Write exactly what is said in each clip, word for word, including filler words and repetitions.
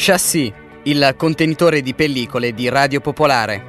Chassis, il contenitore di pellicole di Radio Popolare.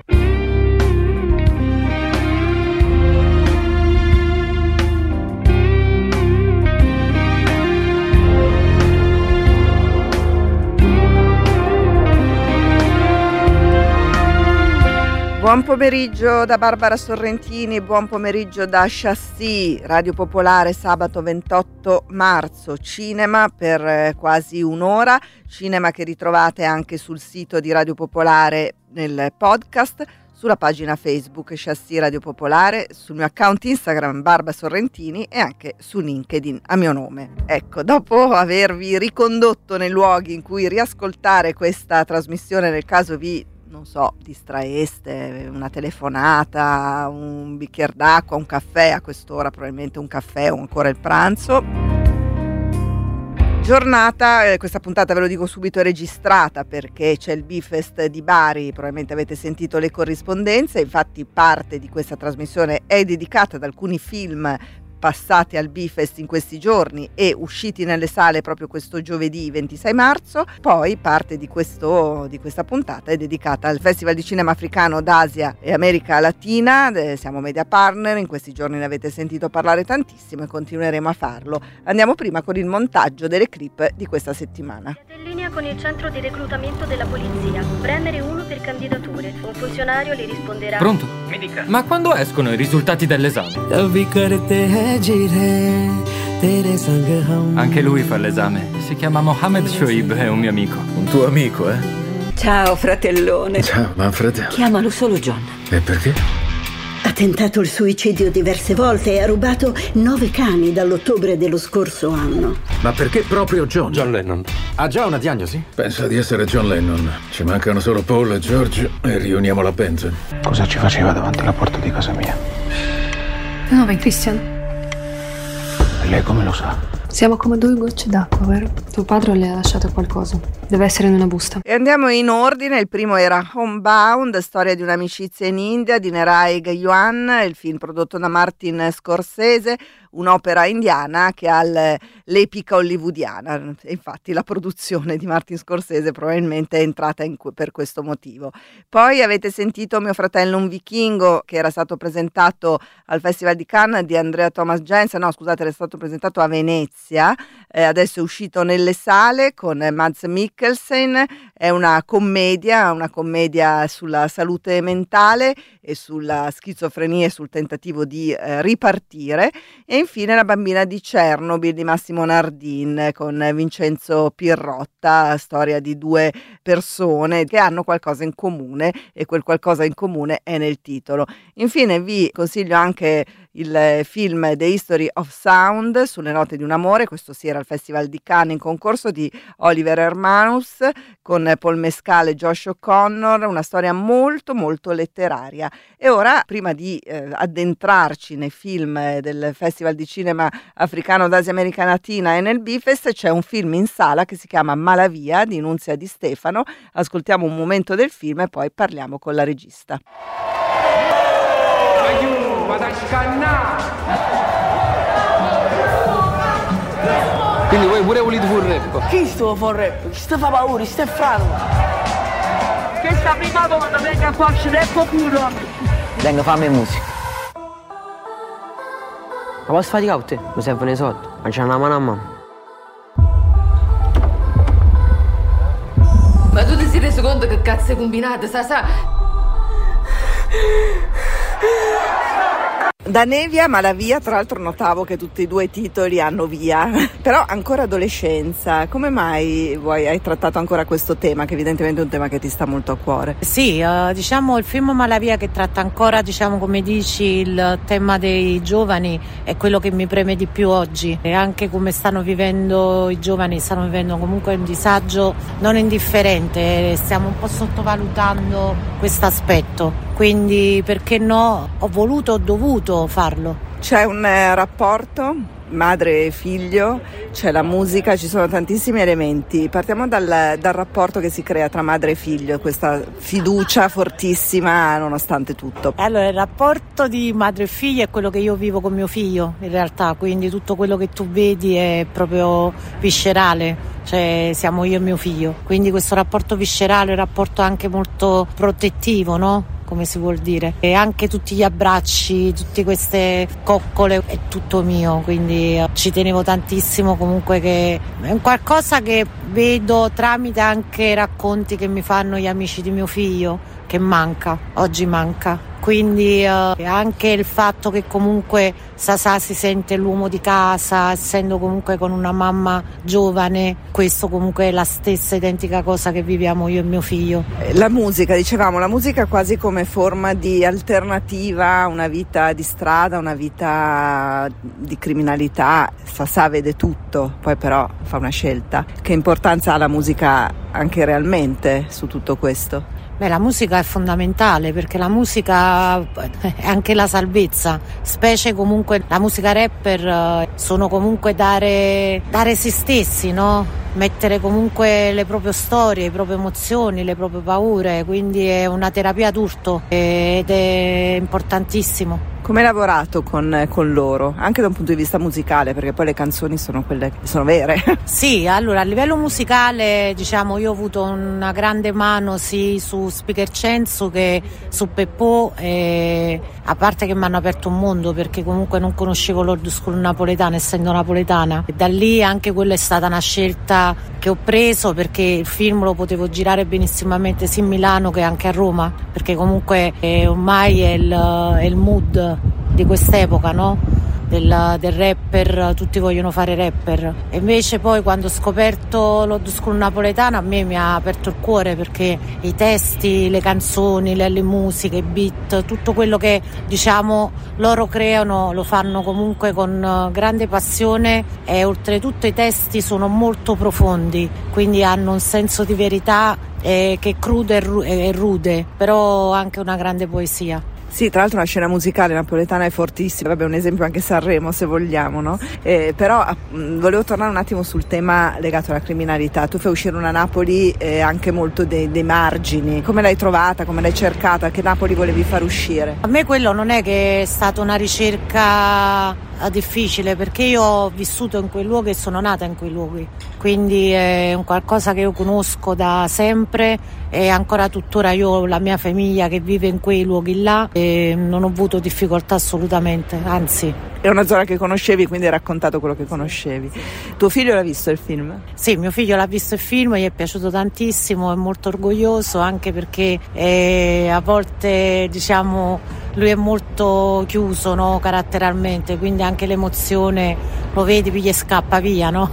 Buon pomeriggio da Barbara Sorrentini, buon pomeriggio da Chassis, Radio Popolare, sabato ventotto marzo, cinema per quasi un'ora, cinema che ritrovate anche sul sito di Radio Popolare nel podcast, sulla pagina Facebook Chassis Radio Popolare, sul mio account Instagram Barbara Sorrentini e anche su LinkedIn a mio nome. Ecco, dopo avervi ricondotto nei luoghi in cui riascoltare questa trasmissione nel caso vi non so, distraeste, una telefonata, un bicchiere d'acqua, un caffè, a quest'ora probabilmente un caffè o ancora il pranzo. Giornata, eh, questa puntata ve lo dico subito è registrata perché c'è il B-Fest di Bari, probabilmente avete sentito le corrispondenze, infatti parte di questa trasmissione è dedicata ad alcuni film passati al B-Fest in questi giorni e usciti nelle sale proprio questo giovedì ventisei marzo. Poi parte di, questo, di questa puntata è dedicata al Festival di Cinema Africano d'Asia e America Latina. Eh, siamo media partner, in questi giorni ne avete sentito parlare tantissimo e continueremo a farlo. Andiamo prima con il montaggio delle clip di questa settimana. Siete in linea con il centro di reclutamento della polizia. Premere uno per candidature. Un funzionario le risponderà. Pronto? Mi dica. Ma quando escono i risultati dell'esame? Anche lui fa l'esame. Si chiama Mohammed Shoaib, è un mio amico. Un tuo amico, eh? Ciao, fratellone. Ciao, Manfred. Chiamalo solo John. E perché? Ha tentato il suicidio diverse volte e ha rubato nove cani dall'ottobre dello scorso anno. Ma perché proprio John? John Lennon. Ha già una diagnosi? Pensa di essere John Lennon. Ci mancano solo Paul e George e riuniamo la band. Cosa ci faceva davanti alla porta di casa mia? No, vai Christian. E lei come lo sa? Siamo come due gocce d'acqua, vero? Tuo padre le ha lasciato qualcosa. Deve essere in una busta. E andiamo in ordine. Il primo era Homebound, storia di un'amicizia in India di Neraig Yuan, il film prodotto da Martin Scorsese, un'opera indiana che ha l'epica hollywoodiana. E infatti la produzione di Martin Scorsese probabilmente è entrata in, per questo motivo. Poi avete sentito Mio fratello un vichingo, che era stato presentato al Festival di Cannes di Andrea Thomas Jensen, no scusate, era stato presentato a Venezia, eh, adesso è uscito nelle sale con Mads Mikkelsen. È una commedia, una commedia sulla salute mentale e sulla schizofrenia e sul tentativo di eh, ripartire. E infine La bambina di Chernobyl di Massimo Nardin con Vincenzo Pirrotta, storia di due persone che hanno qualcosa in comune e quel qualcosa in comune è nel titolo. Infine vi consiglio anche il film The History of Sound, sulle note di un amore, questo sì era al Festival di Cannes in concorso di Oliver Hermanus con Paul Mescal e Josh O'Connor, una storia molto molto letteraria. E ora, prima di eh, addentrarci nei film del Festival di Cinema Africano d'Asia America Latina e nel B-Fest, c'è un film in sala che si chiama Malavia di Nunzia Di Stefano. Ascoltiamo un momento del film e poi parliamo con la regista. Quindi voi pure volete fare rap? Chi sto fare rap? Chi sta fa paura? Chi sta frano? Che sta prima volta venga a farci rap puro? Venga a farmi musica. Ma posso faticare con te? Mi servono i soldi. Ma c'è una mano a mano. Ma tu ti sei reso conto che cazzo è combinato? Sa sa... Da Nevia, Malavia, tra l'altro notavo che tutti e due i titoli hanno via, però ancora adolescenza. Come mai vuoi, hai trattato ancora questo tema, che evidentemente è un tema che ti sta molto a cuore? Sì, uh, diciamo il film Malavia che tratta ancora, diciamo come dici, il tema dei giovani è quello che mi preme di più oggi, e anche come stanno vivendo i giovani, stanno vivendo comunque un disagio non indifferente, stiamo un po' sottovalutando questo aspetto, quindi perché no, ho voluto, ho dovuto farlo. C'è un eh, rapporto madre e figlio, c'è la musica, ci sono tantissimi elementi. Partiamo dal, dal rapporto che si crea tra madre e figlio, questa fiducia fortissima nonostante tutto. Allora, il rapporto di madre e figlio è quello che io vivo con mio figlio in realtà, quindi tutto quello che tu vedi è proprio viscerale, cioè siamo io e mio figlio, quindi questo rapporto viscerale è un rapporto anche molto protettivo, no? Come si vuol dire, e anche tutti gli abbracci, tutte queste coccole, è tutto mio, quindi ci tenevo tantissimo. Comunque che è un qualcosa che vedo tramite anche racconti che mi fanno gli amici di mio figlio, che manca, oggi manca. Quindi eh, anche il fatto che comunque Sasà si sente l'uomo di casa, essendo comunque con una mamma giovane, questo comunque è la stessa identica cosa che viviamo io e mio figlio. La musica, dicevamo, la musica quasi come forma di alternativa a una vita di strada, una vita di criminalità. Sasà vede tutto, poi però fa una scelta. Che importanza ha la musica anche realmente su tutto questo? Beh, la musica è fondamentale, perché la musica è anche la salvezza, specie comunque la musica rapper, sono comunque dare, dare se stessi, no? Mettere comunque le proprie storie, le proprie emozioni, le proprie paure, quindi è una terapia d'urto ed è importantissimo. Come hai lavorato con, con loro, anche da un punto di vista musicale, perché poi le canzoni sono quelle che sono vere? Sì, allora a livello musicale, diciamo, io ho avuto una grande mano sia su Speaker Censo che su Peppò, e a parte che mi hanno aperto un mondo, perché comunque non conoscevo l'old school napoletana, essendo napoletana, e da lì anche quella è stata una scelta che ho preso, perché il film lo potevo girare benissimamente sia in Milano che anche a Roma, perché comunque eh, ormai è il, è il mood di quest'epoca, no? Del, del rapper, tutti vogliono fare rapper, e invece poi quando ho scoperto l'old school napoletana a me mi ha aperto il cuore, perché i testi, le canzoni, le, le musiche, i beat, tutto quello che diciamo loro creano lo fanno comunque con grande passione, e oltretutto i testi sono molto profondi, quindi hanno un senso di verità eh, che è crudo e, ru- e rude, però anche una grande poesia. Sì, tra l'altro la scena musicale napoletana è fortissima, vabbè, un esempio anche Sanremo se vogliamo, no? Eh, però mh, volevo tornare un attimo sul tema legato alla criminalità. Tu fai uscire una Napoli eh, anche molto dei, dei margini. Come l'hai trovata, come l'hai cercata, che Napoli volevi far uscire? A me quello non è che è stata una ricerca difficile, perché io ho vissuto in quei luoghi e sono nata in quei luoghi, quindi è un qualcosa che io conosco da sempre, e ancora tuttora io ho la mia famiglia che vive in quei luoghi là e non ho avuto difficoltà assolutamente, anzi. È una zona che conoscevi, quindi hai raccontato quello che conoscevi. Tuo figlio l'ha visto il film? Sì, mio figlio l'ha visto il film, gli è piaciuto tantissimo, è molto orgoglioso, anche perché eh, a volte diciamo lui è molto chiuso, no, caratterialmente, quindi anche l'emozione lo vedi, gli scappa via, no?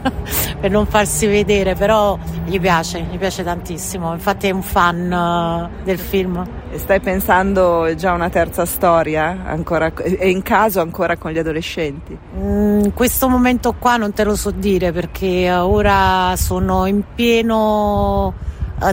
Per non farsi vedere, però gli piace, gli piace tantissimo, infatti è un fan uh, del film. E stai pensando già a una terza storia? Ancora, è in caso ancora con gli adolescenti? In mm, questo momento qua non te lo so dire, perché uh, ora sono in pieno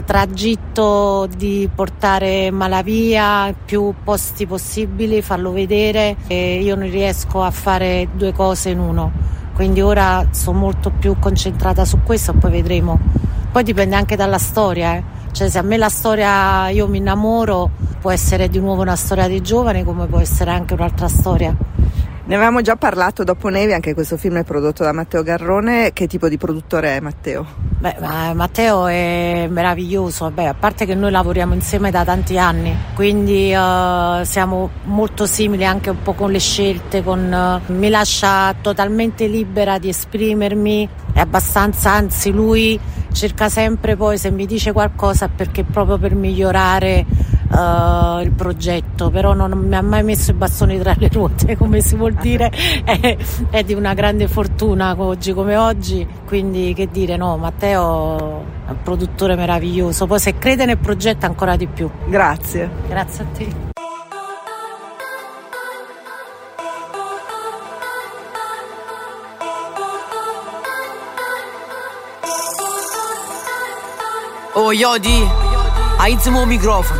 tragitto di portare Malavia più posti possibili, farlo vedere, e io non riesco a fare due cose in uno, quindi ora sono molto più concentrata su questo, poi vedremo. Poi dipende anche dalla storia, eh. Cioè se a me la storia, io mi innamoro, può essere di nuovo una storia di giovani, come può essere anche un'altra storia. Ne avevamo già parlato, Dopo Nevi, anche questo film è prodotto da Matteo Garrone. Che tipo di produttore è Matteo? Beh, Matteo è meraviglioso, beh, a parte che noi lavoriamo insieme da tanti anni, quindi uh, siamo molto simili anche un po' con le scelte, con, uh, mi lascia totalmente libera di esprimermi, è abbastanza, anzi lui cerca sempre, poi se mi dice qualcosa perché proprio per migliorare uh, il progetto, però non mi ha mai messo i bastoni tra le ruote, come si vuol dire, è, è di una grande fortuna oggi come oggi, quindi che dire, no, Matteo è un produttore meraviglioso, poi se crede nel progetto ancora di più. Grazie. Grazie a te. Oh Yodi, aici mă microfon.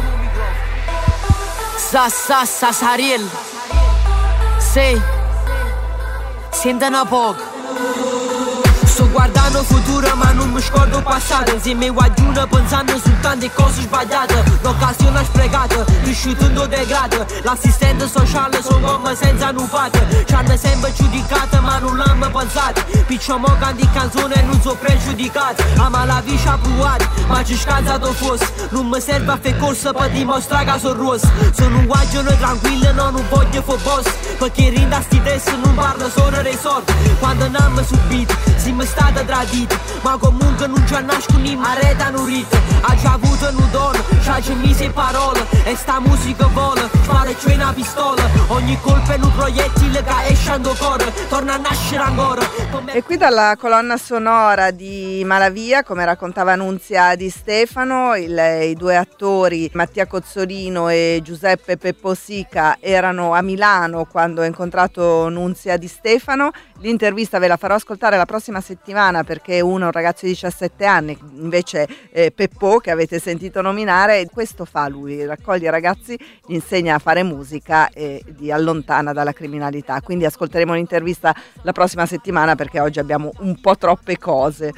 Sa sa sa Sariel. Say sentono poco. Sto guardando futuro ma non mi scordo passato. Insieme a guaglione pensando su tante cose sbagliate. L'occasione sprecata, riuscito degrado. L'assistente sociale sono come senza nufate. Ci hanno sempre giudicato ma non l'hanno pensato. Picciamo canti canzoni e non sono pregiudicati. Ama la vita provata, ma ci scansato fosse. Non mi serve a fare corsa per dimostrare che sono rosso. Sono un guaglione tranquillo, no, non voglio fare boss. Perché rinda sti testi non parlo solo dei soldi. Quando non mi subito, si mi stata tradita. Ma comunque non ci nasco ni arretano rite. Ha già avuto un dono, ci ha mise parole. E sta musica vola, spara c'è una pistola. Ogni colpo è un proiettile che esce ando cuore. Torna a nascere ancora. E qui dalla colonna sonora di Malavia, come raccontava Nunzia Di Stefano, il, i due attori Mattia Cozzolino e Giuseppe Peppo Sica erano a Milano quando ho incontrato Nunzia Di Stefano. L'intervista ve la farò ascoltare la prossima settimana perché uno è un ragazzo di diciassette anni, invece eh, Peppo che avete sentito nominare, questo fa lui, raccoglie i ragazzi, gli insegna a fare musica e li allontana dalla criminalità. Quindi ascolteremo l'intervista la prossima settimana perché oggi abbiamo un po' troppe cose.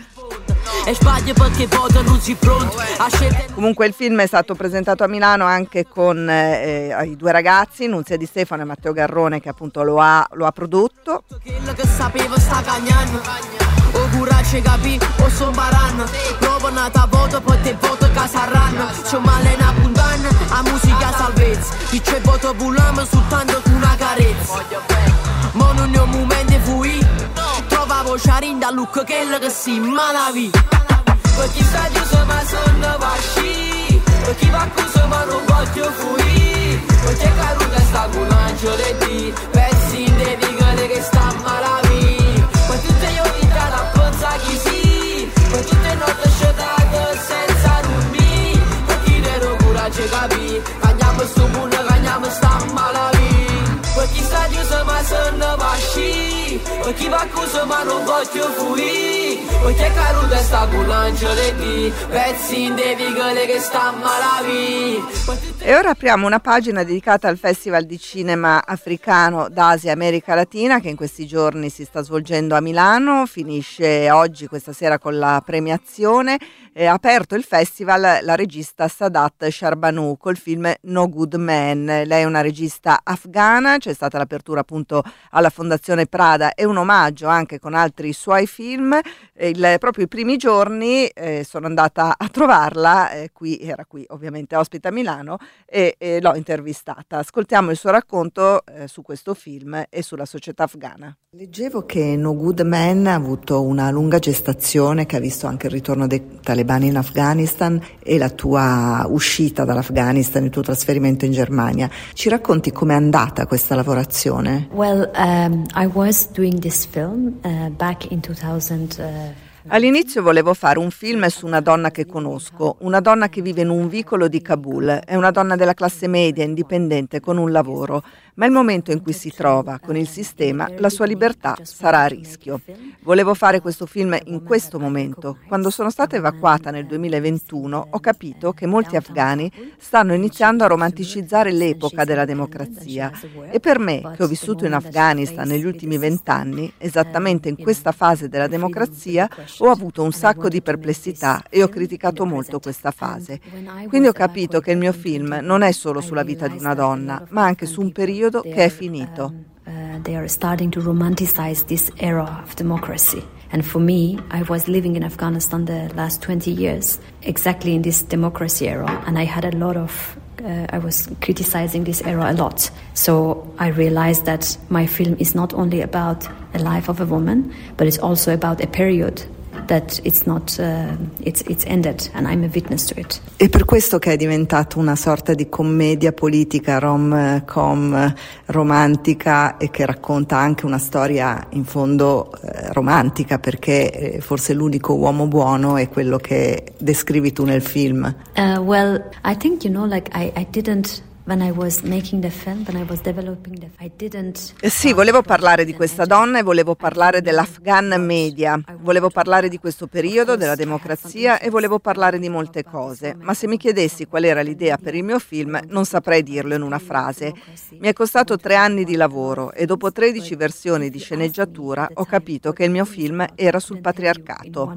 Comunque il film è stato presentato a Milano anche con eh, i due ragazzi, Nunzia Di Stefano e Matteo Garrone, che appunto lo ha, lo ha prodotto. O curace capì o son baran. Provo nata voto poi te voto casarran. C'ho male una puntana, a musica salvezza. Qui c'è voto bullame soltanto con una carezza. Ma non è un momento fui. Trovavo Sharinda look che che si malavi. Per chi sta chiuso ma sono vasci. Per chi va chiuso ma non voglio fui. Perché caruta sta con l'angelo di pezzi in devigole che sta malavi. Per tutte io chi sì, per tutte notte scetate senza rumbi. Per chi ne coraggio capì, cagniamo sto mondo, cagniamo sta malavi. Per chi sta chiuso ma sono vasci. Per chi va chiuso ma non voglio fuori. Perché caruta sta con l'angelo di pezzi in devigole che sta malavi. E ora apriamo una pagina dedicata al Festival di Cinema Africano d'Asia e America Latina che in questi giorni si sta svolgendo a Milano, finisce oggi, questa sera, con la premiazione. Ha aperto il festival la regista Sadat Sharbanu col film No Good Man. Lei è una regista afghana, c'è stata l'apertura appunto alla Fondazione Prada e un omaggio anche con altri suoi film. Il, proprio i primi giorni eh, sono andata a trovarla, eh, qui era qui ovviamente ospite a Milano, e, e l'ho intervistata. Ascoltiamo il suo racconto eh, su questo film e sulla società afghana. Leggevo che No Good Man ha avuto una lunga gestazione che ha visto anche il ritorno dei talebani in Afghanistan e la tua uscita dall'Afghanistan, il tuo trasferimento in Germania. Ci racconti com'è andata questa lavorazione? Well, um, I was doing this film uh, back in two thousand. Uh... All'inizio volevo fare un film su una donna che conosco, una donna che vive in un vicolo di Kabul, è una donna della classe media, indipendente, con un lavoro, ma il momento in cui si trova con il sistema, la sua libertà sarà a rischio. Volevo fare questo film in questo momento. Quando sono stata evacuata nel duemilaventuno ho capito che molti afghani stanno iniziando a romanticizzare l'epoca della democrazia e per me, che ho vissuto in Afghanistan negli ultimi vent'anni, esattamente in questa fase della democrazia, ho avuto un sacco di perplessità e ho criticato molto questa fase. Quindi ho capito che il mio film non è solo sulla vita di una donna, ma anche su un periodo che è finito. Uh, they are starting to romanticize this era of democracy. And for me, I was living in Afghanistan the last twenty years, exactly in this democracy era, and I had a lot of Uh, I was criticizing this era a lot. So I realized that my film is not only about the life of a woman, but it's also about a period that it's not uh, it's it's ended, and I'm a witness to it. È per questo che è diventato una sorta di commedia politica rom-com romantica e che racconta anche una storia in fondo eh, romantica, perché eh, forse l'unico uomo buono è quello che descrivi tu nel film. Uh, well, I think, you know, like I, I didn't When I was making the film, when I was developing the I didn't Eh sì, volevo parlare di questa donna e volevo parlare dell'Afghan media, volevo parlare di questo periodo, della democrazia e volevo parlare di molte cose, ma se mi chiedessi qual era l'idea per il mio film non saprei dirlo in una frase. Mi è costato tre anni di lavoro e dopo tredici versioni di sceneggiatura ho capito che il mio film era sul patriarcato.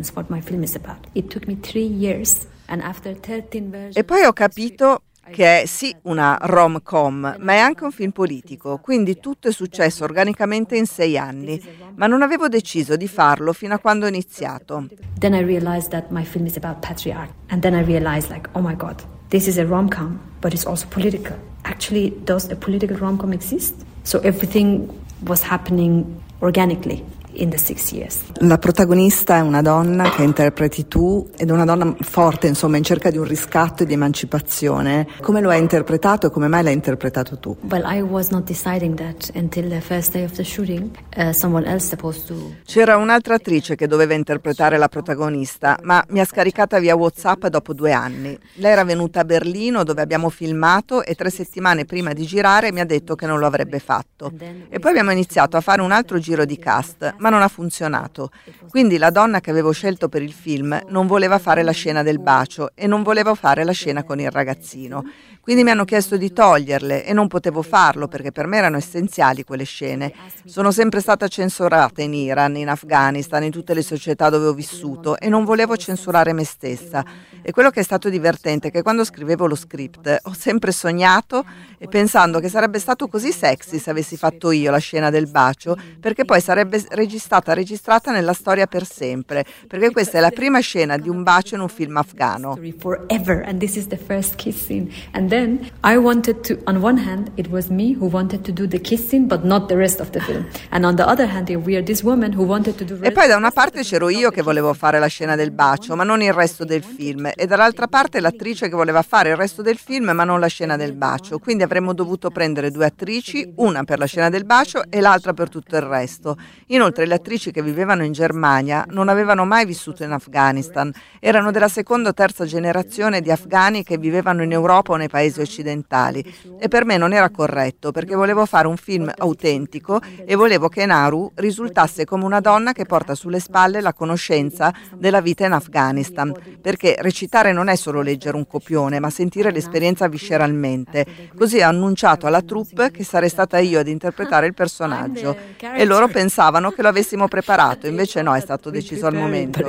E poi ho capito che è sì una rom-com, ma è anche un film politico, quindi tutto è successo organicamente in sei anni, ma non avevo deciso di farlo fino a quando ho iniziato. Then I realized that my film is about patriarchy, and then I realized like, oh my god, this is a rom-com, but it's also political. Actually, does a political rom-com exist? So everything was happening organically in the six years. La protagonista è una donna che interpreti tu ed è una donna forte, insomma, in cerca di un riscatto e di emancipazione. Come lo hai interpretato e come mai l'hai interpretato tu? Well, I was not deciding that until the first day of the shooting. Uh, someone else supposed to. C'era un'altra attrice che doveva interpretare la protagonista, ma mi ha scaricata via WhatsApp dopo due anni. Lei era venuta a Berlino dove abbiamo filmato e tre settimane prima di girare mi ha detto che non lo avrebbe fatto. E poi abbiamo iniziato a fare un altro giro di cast, ma non ha funzionato. Quindi la donna che avevo scelto per il film non voleva fare la scena del bacio e non voleva fare la scena con il ragazzino. Quindi mi hanno chiesto di toglierle e non potevo farlo perché per me erano essenziali quelle scene. Sono sempre stata censurata in Iran, in Afghanistan, in tutte le società dove ho vissuto e non volevo censurare me stessa. E quello che è stato divertente è che quando scrivevo lo script ho sempre sognato e pensando che sarebbe stato così sexy se avessi fatto io la scena del bacio, perché poi sarebbe registrata registrata nella storia per sempre, perché questa è la prima scena di un bacio in un film afghano. Forever, and this is the first kiss scene. And then I wanted to, on one hand, it was me who wanted to do the kiss scene, but not the rest of the film. And on the other hand, we are this woman who wanted to do. E poi da una parte c'ero io che volevo fare la scena del bacio, ma non il resto del film, e dall'altra parte l'attrice che voleva fare il resto del film, ma non la scena del bacio. Quindi avremmo dovuto prendere due attrici, una per la scena del bacio e l'altra per tutto il resto. Inoltre le attrici che vivevano in Germania non avevano mai vissuto in Afghanistan, erano della seconda o terza generazione di afghani che vivevano in Europa o nei paesi occidentali, e per me non era corretto perché volevo fare un film autentico e volevo che Naru risultasse come una donna che porta sulle spalle la conoscenza della vita in Afghanistan, perché recitare non è solo leggere un copione ma sentire l'esperienza visceralmente. Così ho annunciato alla troupe che sarei stata io ad interpretare il personaggio e loro pensavano che lo avessimo preparato, invece no, è stato deciso al momento.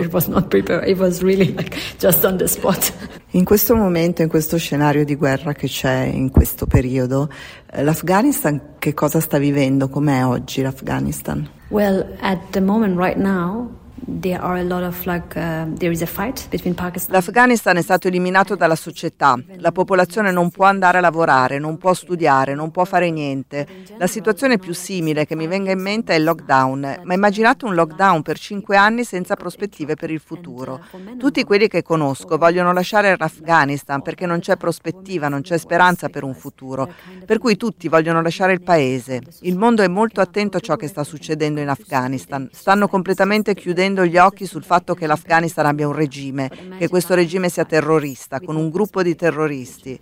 In questo momento, in questo scenario di guerra che c'è in questo periodo, l'Afghanistan che cosa sta vivendo? Com'è oggi l'Afghanistan? Well, at the moment right now there are a lot of like uh, there is a fight between Pakistan. L'Afghanistan è stato eliminato dalla società. La popolazione non può andare a lavorare, non può studiare, non può fare niente. La situazione più simile che mi venga in mente è il lockdown, ma immaginate un lockdown per cinque anni senza prospettive per il futuro. Tutti quelli che conosco vogliono lasciare l'Afghanistan perché non c'è prospettiva, non c'è speranza per un futuro, per cui tutti vogliono lasciare il paese. Il mondo è molto attento a ciò che sta succedendo in Afghanistan. Stanno completamente chiudendo gli occhi sul fatto che l'Afghanistan abbia un regime, che questo regime sia terrorista, con un gruppo di terroristi.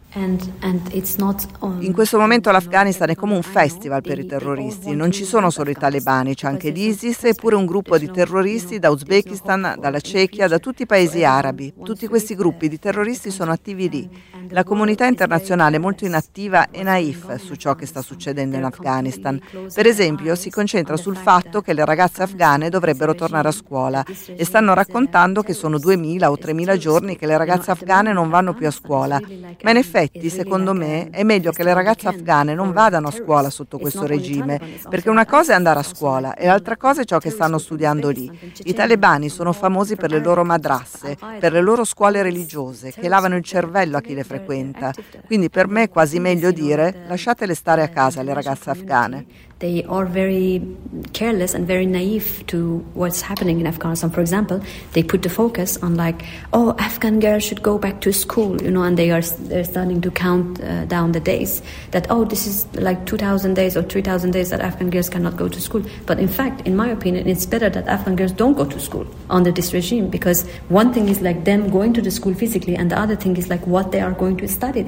In questo momento l'Afghanistan è come un festival per i terroristi, non ci sono solo i talebani, c'è anche l'ISIS e pure un gruppo di terroristi da Uzbekistan, dalla Cechia, da tutti i paesi arabi. Tutti questi gruppi di terroristi sono attivi lì. La comunità internazionale è molto inattiva e naif su ciò che sta succedendo in Afghanistan. Per esempio, si concentra sul fatto che le ragazze afghane dovrebbero tornare a scuola e stanno raccontando che sono duemila o tremila giorni che le ragazze afghane non vanno più a scuola. Ma in effetti, secondo me, è meglio che le ragazze afghane non vadano a scuola sotto questo regime, perché una cosa è andare a scuola e l'altra cosa è ciò che stanno studiando lì. I talebani sono famosi per le loro madrasse, per le loro scuole religiose, che lavano il cervello a chi le frequenta. Quindi per me è quasi meglio dire lasciatele stare a casa le ragazze afghane. They are very careless and very naive to what's happening in Afghanistan. For example, they put the focus on like, oh, Afghan girls should go back to school, you know, and they are they're starting to count uh, down the days that, oh, this is like two thousand days or three thousand days that Afghan girls cannot go to school. But in fact, in my opinion, it's better that Afghan girls don't go to school under this regime, because one thing is like them going to the school physically and the other thing is like what they are going to study there.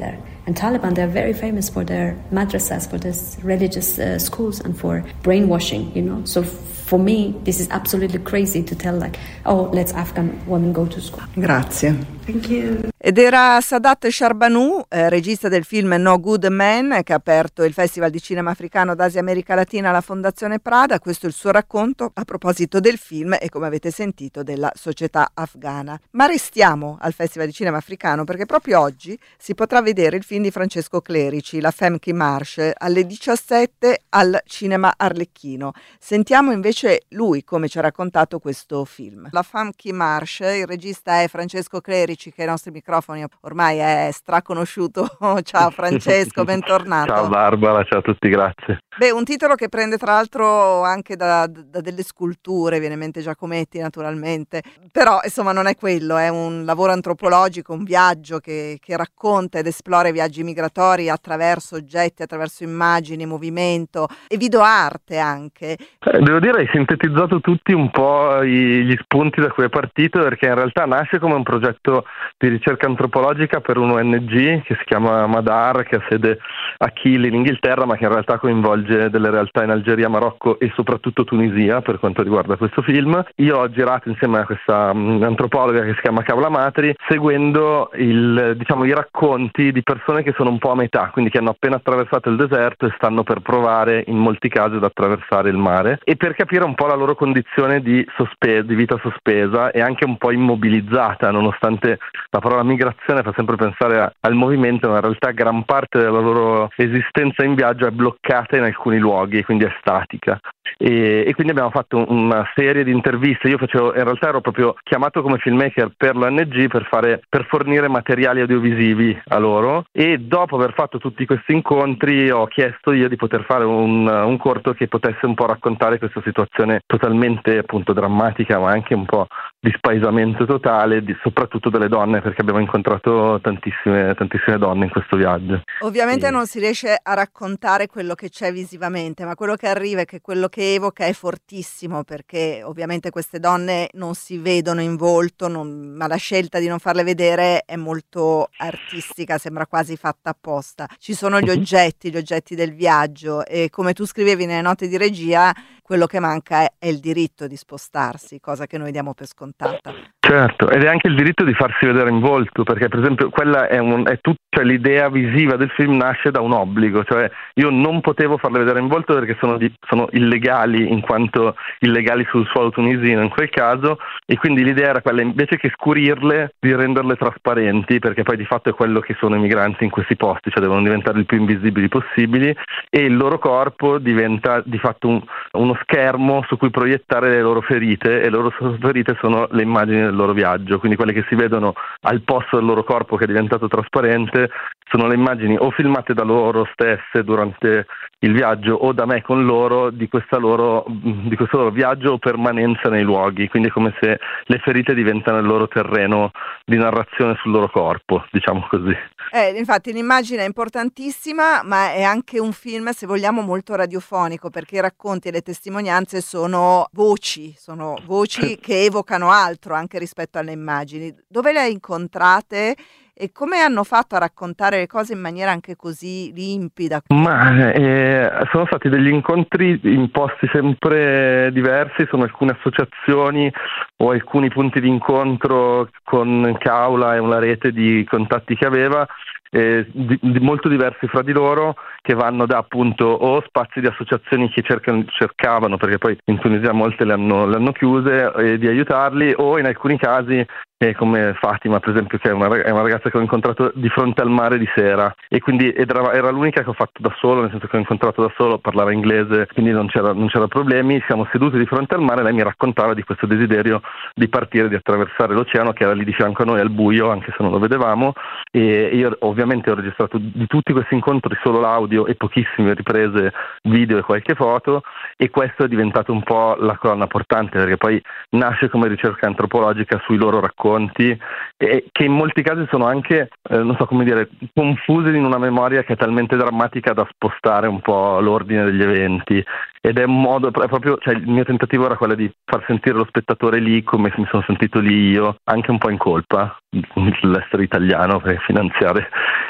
And Taliban, they're very famous for their madrasas, for their religious uh, schools and for brainwashing, you know. So for me, this is absolutely crazy to tell like, oh, let's Afghan women go to school. Grazie. Thank you. Ed era Sadat Sharbanu, eh, regista del film No Good Man, che ha aperto il Festival di Cinema Africano d'Asia e America Latina alla Fondazione Prada. Questo è il suo racconto a proposito del film e, come avete sentito, della società afghana. Ma restiamo al Festival di Cinema Africano, perché proprio oggi si potrà vedere il film di Francesco Clerici, La Femme qui marche, alle diciassette al Cinema Arlecchino. Sentiamo invece lui come ci ha raccontato questo film. La Femme qui marche, il regista è Francesco Clerici, che ai nostri microfoni ormai è straconosciuto. Ciao Francesco, bentornato. Ciao Barbara, ciao a tutti, grazie. Beh, un titolo che prende tra l'altro anche da, da delle sculture, viene in mente Giacometti naturalmente, però insomma non è quello, è un lavoro antropologico, un viaggio che, che racconta ed esplora i viaggi migratori attraverso oggetti, attraverso immagini, movimento e videoarte anche. Eh, devo dire, hai sintetizzato tutti un po' i, gli spunti da cui è partito, perché in realtà nasce come un progetto di ricerca antropologica per un O N G che si chiama Madar, che ha sede a Kiel in Inghilterra, ma che in realtà coinvolge delle realtà in Algeria, Marocco e soprattutto Tunisia per quanto riguarda questo film. Io ho girato insieme a questa um, antropologa che si chiama Kaula Matri, seguendo il, diciamo, i racconti di persone che sono un po' a metà, quindi che hanno appena attraversato il deserto e stanno per provare in molti casi ad attraversare il mare, e per capire un po' la loro condizione di, sospe- di vita sospesa e anche un po' immobilizzata, nonostante la parola migrazione fa sempre pensare a, al movimento, ma in realtà gran parte della loro esistenza in viaggio è bloccata in alcuni luoghi, quindi è statica. E, e quindi abbiamo fatto una serie di interviste. Io facevo, in realtà ero proprio chiamato come filmmaker per l'O N G per fare, per fornire materiali audiovisivi a loro, e dopo aver fatto tutti questi incontri ho chiesto io di poter fare un, un corto che potesse un po' raccontare questa situazione totalmente appunto drammatica, ma anche un po' di spaesamento totale, di, soprattutto delle donne, perché abbiamo incontrato tantissime, tantissime donne in questo viaggio. Ovviamente e... non si riesce a raccontare quello che c'è visivamente, ma quello che arriva e che quello che evoca è fortissimo, perché ovviamente queste donne non si vedono in volto, non, ma la scelta di non farle vedere è molto artistica, sembra quasi fatta apposta. Ci sono gli oggetti, gli oggetti del viaggio, e come tu scrivevi nelle note di regia, quello che manca è, è il diritto di spostarsi, cosa che noi diamo per scontata. Certo, ed è anche il diritto di farsi vedere in volto, perché per esempio quella è, un, è tutta, cioè, l'idea visiva del film nasce da un obbligo, cioè io non potevo farle vedere in volto perché sono, di, sono illegali, in quanto illegali sul suolo tunisino in quel caso, e quindi l'idea era quella, invece che scurirle, di renderle trasparenti, perché poi di fatto è quello che sono i migranti in questi posti, cioè devono diventare il più invisibili possibili, e il loro corpo diventa di fatto un, uno schermo su cui proiettare le loro ferite, e le loro ferite sono le immagini del loro viaggio, quindi quelle che si vedono al posto del loro corpo che è diventato trasparente sono le immagini o filmate da loro stesse durante il viaggio o da me con loro di questa loro, di questo loro viaggio o permanenza nei luoghi, quindi è come se le ferite diventano il loro terreno di narrazione sul loro corpo, diciamo così. Eh, infatti l'immagine è importantissima, ma è anche un film, se vogliamo, molto radiofonico, perché i racconti e le testimonianze sono voci, sono voci che evocano altro anche rispetto alle immagini. Dove le hai incontrate e come hanno fatto a raccontare le cose in maniera anche così limpida? Ma eh, sono stati degli incontri in posti sempre diversi, sono alcune associazioni o alcuni punti di incontro con Kaula e una rete di contatti che aveva, eh, di, di molto diversi fra di loro, che vanno da appunto o spazi di associazioni che cercano, cercavano, perché poi in Tunisia molte le hanno, le hanno chiuse, eh, di aiutarli, o in alcuni casi eh, come Fatima per esempio, che è una, è una ragazza che ho incontrato di fronte al mare di sera, e quindi era, era l'unica che ho fatto da solo, nel senso che ho incontrato da solo, parlava inglese, quindi non c'era, non c'era problemi, siamo seduti di fronte al mare e lei mi raccontava di questo desiderio di partire, di attraversare l'oceano, che era lì di fianco a noi al buio, anche se non lo vedevamo, e io ovviamente ho registrato di tutti questi incontri solo l'audio e pochissime riprese video e qualche foto, e questo è diventato un po' la colonna portante, perché poi nasce come ricerca antropologica sui loro racconti, e che in molti casi sono anche, eh, non so come dire, confusi in una memoria che è talmente drammatica da spostare un po' l'ordine degli eventi, ed è un modo, è proprio, cioè il mio tentativo era quello di far sentire lo spettatore lì come mi sono sentito lì io, anche un po' in colpa dell'essere italiano, per finanziare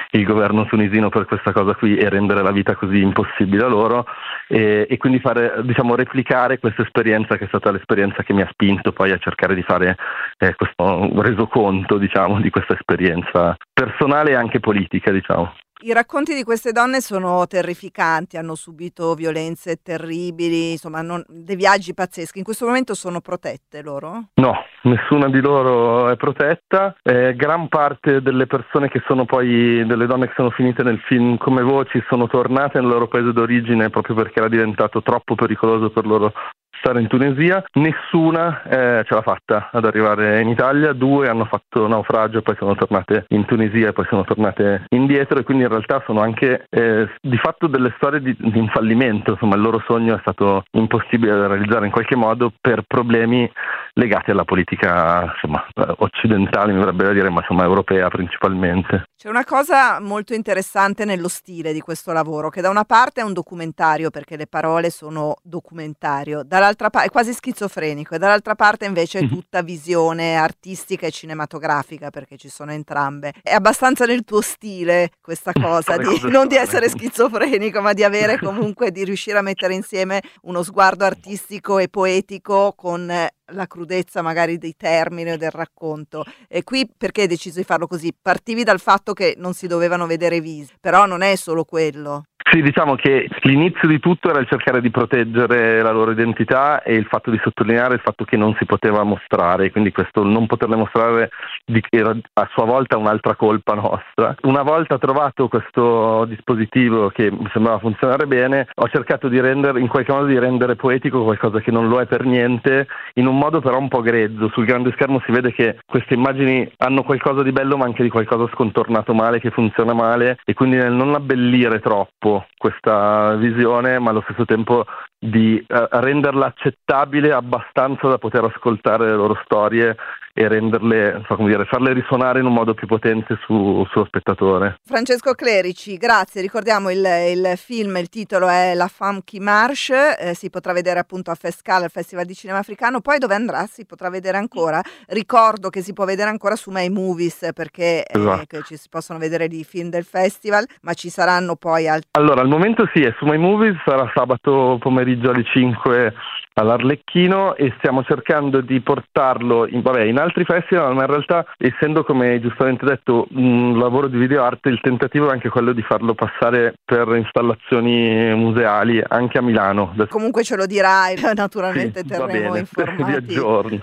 il governo tunisino per questa cosa qui e rendere la vita così impossibile a loro, e, e quindi fare, diciamo, replicare questa esperienza che è stata l'esperienza che mi ha spinto poi a cercare di fare eh, questo resoconto, diciamo, di questa esperienza personale e anche politica, diciamo. I racconti di queste donne sono terrificanti, hanno subito violenze terribili, insomma non, dei viaggi pazzeschi. In questo momento sono protette loro? No, nessuna di loro è protetta. Eh, gran parte delle persone che sono poi, delle donne che sono finite nel film come voci, sono tornate nel loro paese d'origine proprio perché era diventato troppo pericoloso per loro stare in Tunisia. Nessuna eh, ce l'ha fatta ad arrivare in Italia, due hanno fatto naufragio, poi sono tornate in Tunisia e poi sono tornate indietro, e quindi in realtà sono anche eh, di fatto delle storie di, di un fallimento. Insomma, il loro sogno è stato impossibile da realizzare in qualche modo per problemi legati alla politica, insomma, occidentale, mi verrebbe da dire, ma insomma europea principalmente. C'è una cosa molto interessante nello stile di questo lavoro, che da una parte è un documentario, perché le parole sono documentario, dall'altra parte è quasi schizofrenico, e dall'altra parte invece è tutta visione artistica e cinematografica, perché ci sono entrambe. È abbastanza nel tuo stile questa cosa, di, non di essere schizofrenico, ma di avere comunque, di riuscire a mettere insieme uno sguardo artistico e poetico con la crudezza magari dei termini o del racconto. E qui perché hai deciso di farlo così? Partivi dal fatto che non si dovevano vedere i visi, però non è solo quello. Sì, diciamo che l'inizio di tutto era il cercare di proteggere la loro identità e il fatto di sottolineare il fatto che non si poteva mostrare, quindi questo non poterle mostrare era a sua volta un'altra colpa nostra. Una volta trovato questo dispositivo che mi sembrava funzionare bene, ho cercato di rendere, in qualche modo di rendere poetico qualcosa che non lo è per niente, in un modo però un po' grezzo. Sul grande schermo si vede che queste immagini hanno qualcosa di bello ma anche di qualcosa scontornato male, che funziona male, e quindi nel non abbellire troppo questa visione, ma allo stesso tempo di uh, renderla accettabile abbastanza da poter ascoltare le loro storie e renderle, so come dire, farle risuonare in un modo più potente su, sullo spettatore. Francesco Clerici, grazie. Ricordiamo il, il film, il titolo è La Femme qui marche, eh, si potrà vedere appunto a Fescal, al Festival di Cinema Africano. Poi dove andrà? Si potrà vedere ancora? Ricordo che si può vedere ancora su My Movies, perché esatto. eh, che ci si possono vedere i film del festival, ma ci saranno poi altri. Allora, al momento sì, è su My Movies, sarà sabato pomeriggio alle cinque all'Arlecchino, e stiamo cercando di portarlo in, vabbè, in altri festival, ma in realtà, essendo, come giustamente detto, un lavoro di videoarte, il tentativo è anche quello di farlo passare per installazioni museali anche a Milano. Comunque ce lo dirai, naturalmente sì, terremo informati. Vi aggiorno.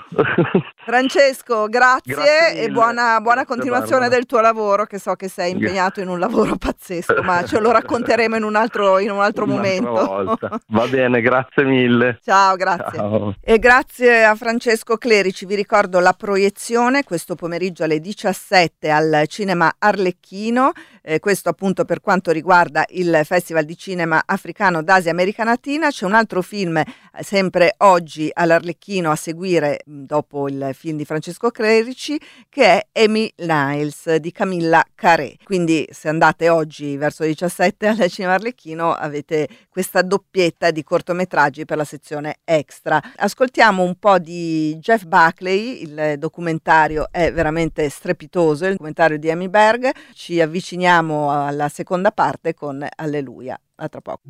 Francesco, grazie, grazie e buona, buona grazie continuazione Barbara. Del tuo lavoro, che so che sei impegnato in un lavoro pazzesco, ma ce lo racconteremo in un altro, in un altro momento. Volta. Va bene, grazie mille. Ciao, grazie. Ciao. E grazie a Francesco Clerici. Vi ricordo la proiezione questo pomeriggio alle diciassette al Cinema Arlecchino, eh, questo appunto per quanto riguarda il Festival di Cinema Africano d'Asia America Latina. C'è un altro film eh, sempre oggi all'Arlecchino a seguire dopo il film di Francesco Clerici, che è Amy Niles di Camilla Carré. Quindi se andate oggi verso le diciassette al Cinema Arlecchino avete questa doppietta di cortometraggi per la sezione extra. Ascoltiamo un po' di Jeff Buckley, il documentario è veramente strepitoso, il documentario di Amy Berg. Ci avviciniamo alla seconda parte con Alleluia. A tra poco.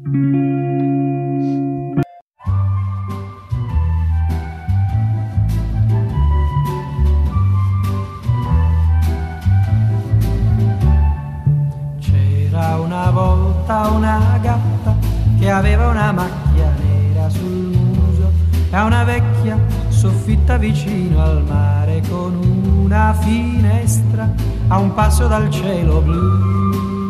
C'era una volta una gatta che aveva una macchia nera sul muso e una vecchia soffitta vicino al mare con una finestra a un passo dal cielo blu.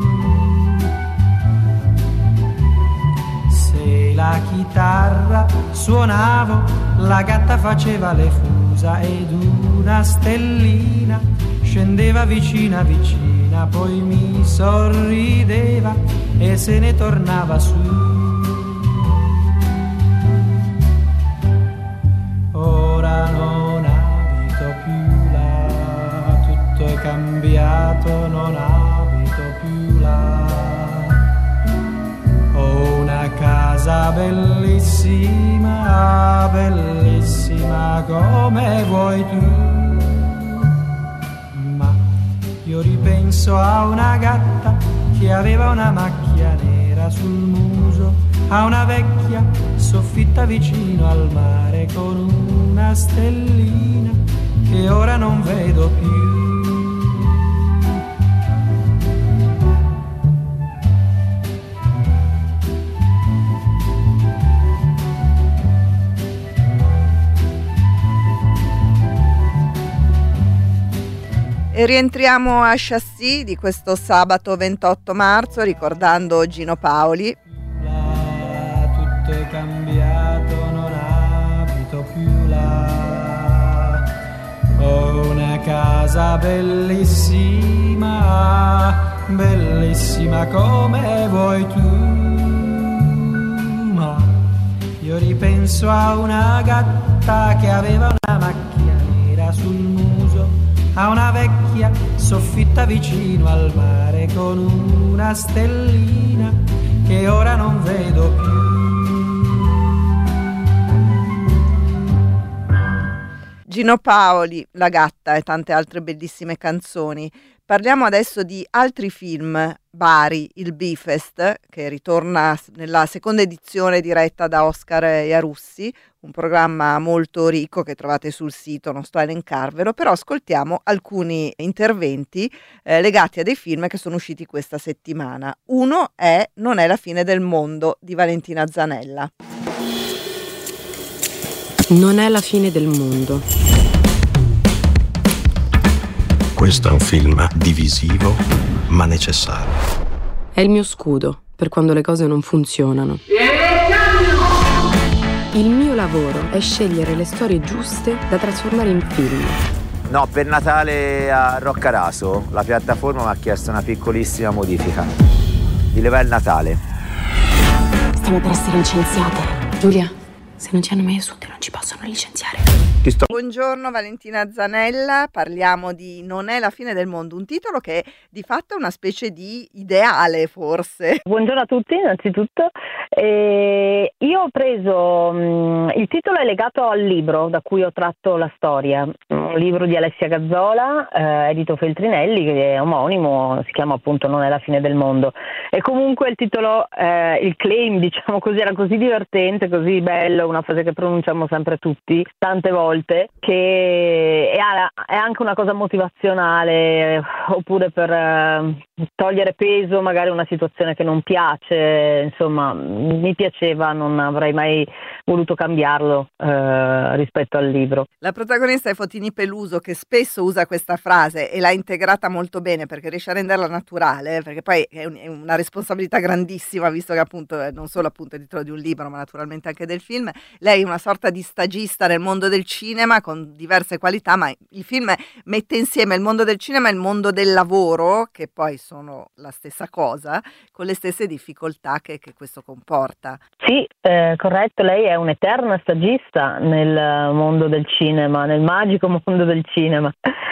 Se la chitarra suonavo, la gatta faceva le fusa ed una stellina scendeva vicina vicina, poi mi sorrideva e se ne tornava su. Ora non abito più là, tutto è cambiato, non abito più là. Ho una casa bellissima, bellissima come vuoi tu, ma io Io ripenso a una gatta che aveva una macchia nera sul muso, a una vecchia soffitta vicino al mare con una stellina che ora non vedo più. E rientriamo a Chassis di questo sabato ventotto marzo ricordando Gino Paoli. Là, tutto è cambiato, non abito più là. Ho una casa bellissima, bellissima come vuoi tu. Ma io ripenso a una gatta che aveva una macchia nera sul muso, a una vecchia soffitta vicino al mare con una stellina che ora non vedo più. Gino Paoli, La gatta e tante altre bellissime canzoni. Parliamo adesso di altri film. Bari, il Bifest, che ritorna nella seconda edizione diretta da Oscar Iarussi, un programma molto ricco che trovate sul sito, non sto a elencarvelo, però ascoltiamo alcuni interventi eh, legati a dei film che sono usciti questa settimana. Uno è Non è la fine del mondo di Valentina Zanella. Non è la fine del mondo. Questo è un film divisivo ma necessario. È il mio scudo per quando le cose non funzionano. Il mio lavoro è scegliere le storie giuste da trasformare in film. No, per Natale a Roccaraso la piattaforma mi ha chiesto una piccolissima modifica. Di livello Natale. Stiamo per essere licenziate. Giulia, se non ci hanno mai assunti non ci possono licenziare. Ti sto... Buongiorno Valentina Zanella, parliamo di Non è la fine del mondo, un titolo che di fatto è una specie di ideale forse. Buongiorno a tutti innanzitutto, eh, io ho preso, mh, il titolo è legato al libro da cui ho tratto la storia, un libro di Alessia Gazzola, eh, edito Feltrinelli, che è omonimo, si chiama appunto Non è la fine del mondo, e comunque il titolo, eh, il claim diciamo così, era così divertente, così bello, una frase che pronunciamo sempre tutti, tante volte, che è, è anche una cosa motivazionale, oppure per eh, togliere peso magari una situazione che non piace, insomma mi piaceva, non avrei mai voluto cambiarlo eh, rispetto al libro. La protagonista è Fotini Peluso, che spesso usa questa frase e l'ha integrata molto bene perché riesce a renderla naturale, perché poi è, un, è una responsabilità grandissima, visto che appunto è non solo appunto il titolo di un libro ma naturalmente anche del film. Lei è una sorta di stagista nel mondo del cinema con diverse qualità, ma il film mette insieme il mondo del cinema e il mondo del lavoro, che poi sono la stessa cosa, con le stesse difficoltà che, che questo comporta. Sì, eh, corretto, lei è un'eterna stagista nel mondo del cinema, nel magico mondo del cinema,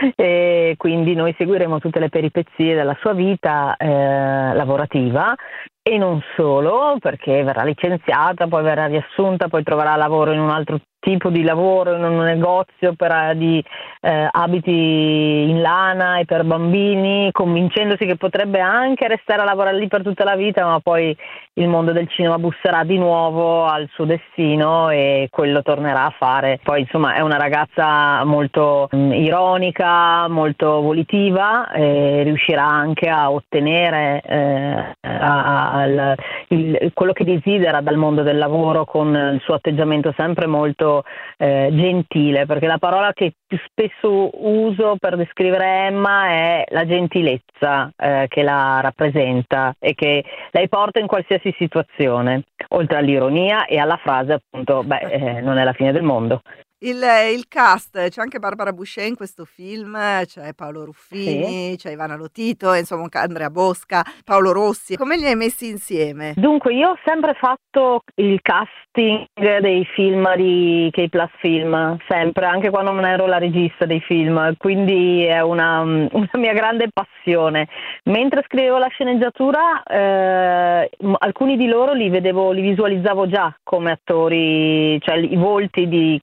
e quindi noi seguiremo tutte le peripezie della sua vita eh, lavorativa. E non solo, perché verrà licenziata, poi verrà riassunta, poi troverà lavoro in un altro tipo di lavoro, in un negozio per, di eh, abiti in lana e per bambini, convincendosi che potrebbe anche restare a lavorare lì per tutta la vita, ma poi il mondo del cinema busserà di nuovo al suo destino e quello tornerà a fare. Poi insomma è una ragazza molto mh, ironica, molto volitiva, e riuscirà anche a ottenere eh, a, a, il, quello che desidera dal mondo del lavoro, con il suo atteggiamento sempre molto eh, gentile, perché la parola che più spesso uso per descrivere Emma è la gentilezza eh, che la rappresenta e che lei porta in qualsiasi situazione, oltre all'ironia e alla frase appunto beh eh, non è la fine del mondo. Il, il cast, c'è anche Barbara Boucher in questo film, c'è Paolo Ruffini, sì. C'è Ivana Lotito, insomma Andrea Bosca, Paolo Rossi. Come li hai messi insieme? Dunque io ho sempre fatto il casting dei film di K Plus Film, sempre, anche quando non ero la regista dei film, quindi è una, una mia grande passione. Mentre scrivevo la sceneggiatura eh, alcuni di loro li vedevo, li visualizzavo già come attori, cioè i volti di, che so, di Paolo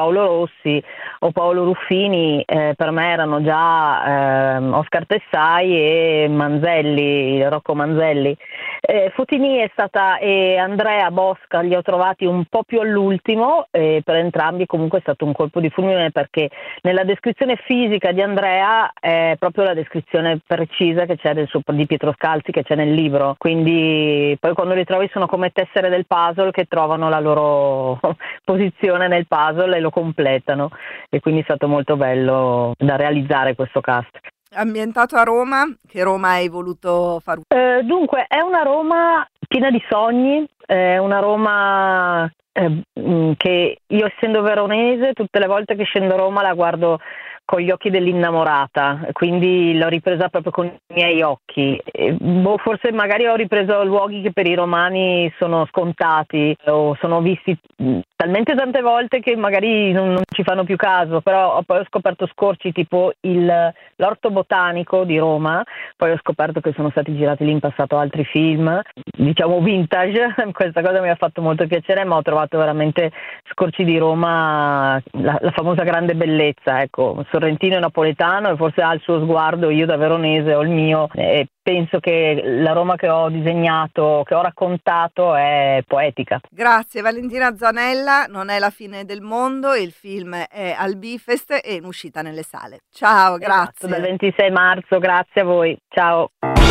Paolo Rossi o Paolo Ruffini, eh, per me erano già eh, Oscar Tessai e Manzelli, Rocco Manzelli. Eh, Fotini è stata e Andrea Bosca li ho trovati un po' più all'ultimo, e per entrambi comunque è stato un colpo di fulmine, perché nella descrizione fisica di Andrea è proprio la descrizione precisa che c'è del suo, di Pietro Scalzi, che c'è nel libro, quindi poi quando li trovi sono come tessere del puzzle che trovano la loro posizione nel puzzle e lo completano, e quindi è stato molto bello da realizzare questo cast. Ambientato a Roma, che Roma hai voluto far? Eh, dunque, è una Roma piena di sogni, è una Roma eh, che io, essendo veronese, tutte le volte che scendo a Roma la guardo con gli occhi dell'innamorata, quindi l'ho ripresa proprio con i miei occhi. E, boh, forse magari ho ripreso luoghi che per i romani sono scontati o sono visti talmente tante volte che magari non, non ci fanno più caso, però poi ho scoperto scorci tipo il, l'Orto Botanico di Roma, poi ho scoperto che sono stati girati lì in passato altri film, diciamo vintage, questa cosa mi ha fatto molto piacere, ma ho trovato veramente scorci di Roma, la, la famosa grande bellezza, ecco. Sorrentino e napoletano, e forse ha il suo sguardo, io da veronese ho il mio, e penso che la Roma che ho disegnato, che ho raccontato, è poetica. Grazie Valentina Zanella, non è la fine del mondo, il film è al Bifest e in uscita nelle sale. Ciao, grazie. Esatto, dal ventisei marzo, grazie a voi, ciao.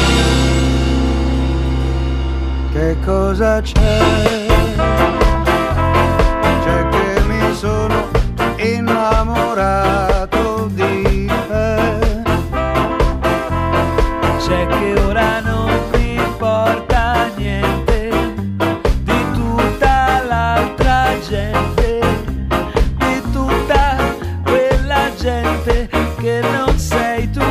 Che cosa c'è? C'è che mi sono innamorato di te. C'è che ora non mi importa niente di tutta l'altra gente, di tutta quella gente che non sei tu.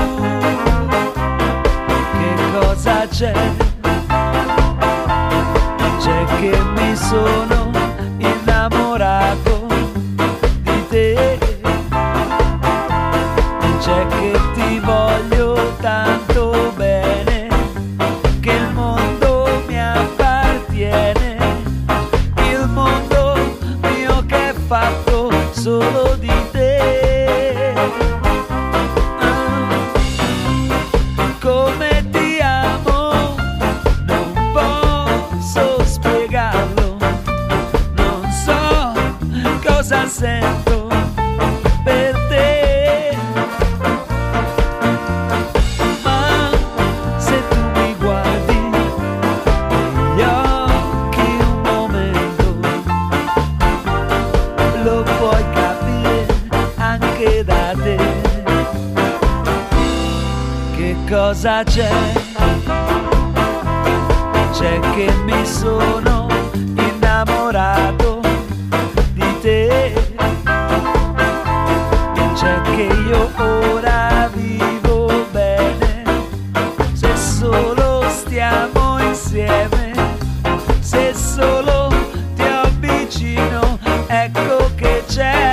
Che cosa c'è? C'è che mi sono innamorato di te. C'è che ti voglio tanto bene, che il mondo mi appartiene, il mondo mio che è fatto solo di te. Ah, come ti amo, non posso spiegarlo, non so cosa sento per te, ma se tu mi guardi negli occhi un momento, lo puoi capire anche da te. Che cosa c'è? C'è che mi sono innamorato di te. C'è che io ora vivo bene, se solo stiamo insieme, se solo ti avvicino, ecco che c'è.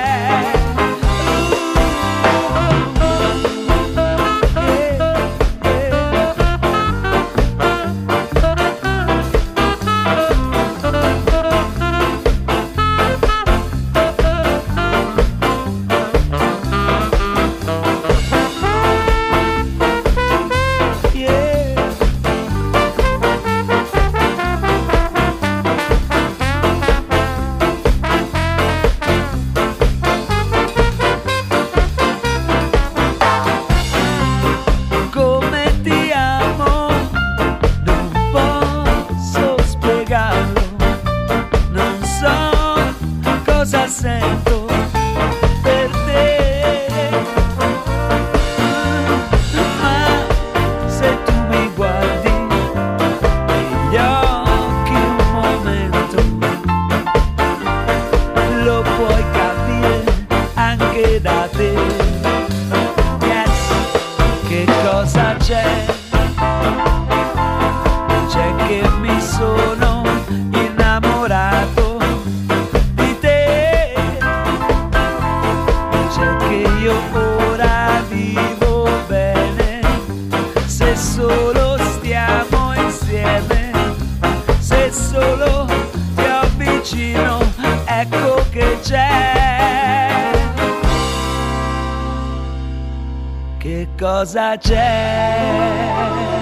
Come ti amo, non posso spiegarlo, non so cosa sento per te, ma se tu mi guardi negli occhi un momento, lo puoi capire anche da te. Che cosa c'è? C'è che mi sono innamorato di te. cosa c'è.